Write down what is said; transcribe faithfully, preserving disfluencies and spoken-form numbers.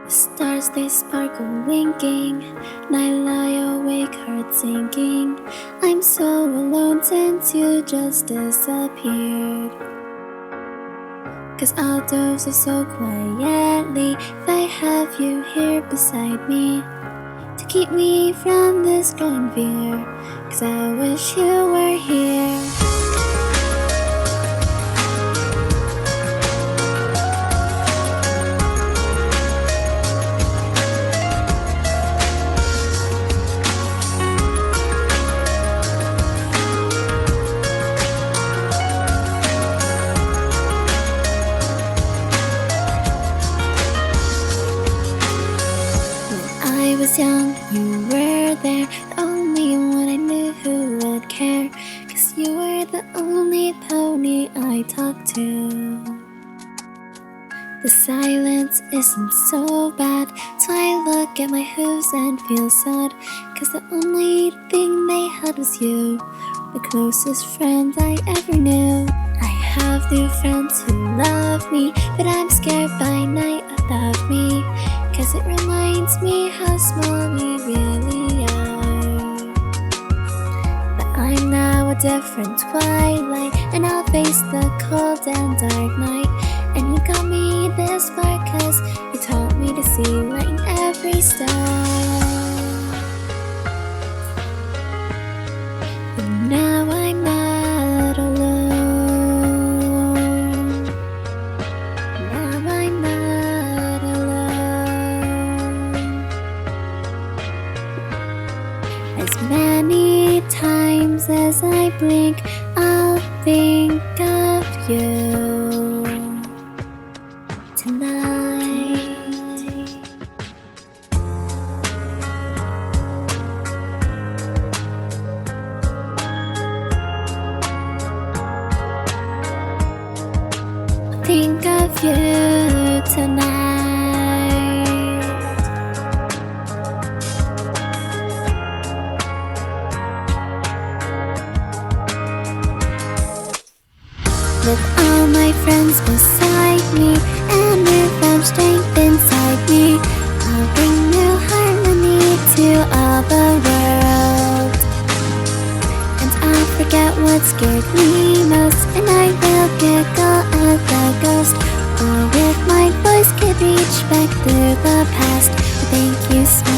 Stars they sparkle winking, and I lie awake heart sinking. I'm so alone since you just disappeared. Cause I'll doze so quietly if I have you here beside me, to keep me from this growing fear. Cause I wish you were here. I was young, you were there, the only one I knew who would care. Cause you were the only pony I talked to. The silence isn't so bad, so I look at my hooves and feel sad. Cause the only thing they had was you, the closest friend I ever knew. I have new friends who love me, but I'm scared by night about me. Cause it reminds me how small we really are. But I'm now a different twilight, and I'll face the cold and dark night. And you got me this far cause you taught me to see light in every star. And now I'm not alone. Now I'm not alone. As many times as I blink, I'll think of you tonight. Think of you tonight. With all my friends beside me and newfound strength inside me, I'll bring new harmony to all the world. And I'll forget what scared me most, and I will giggle at the ghost. Or with my voice could reach back through the past. Thank you so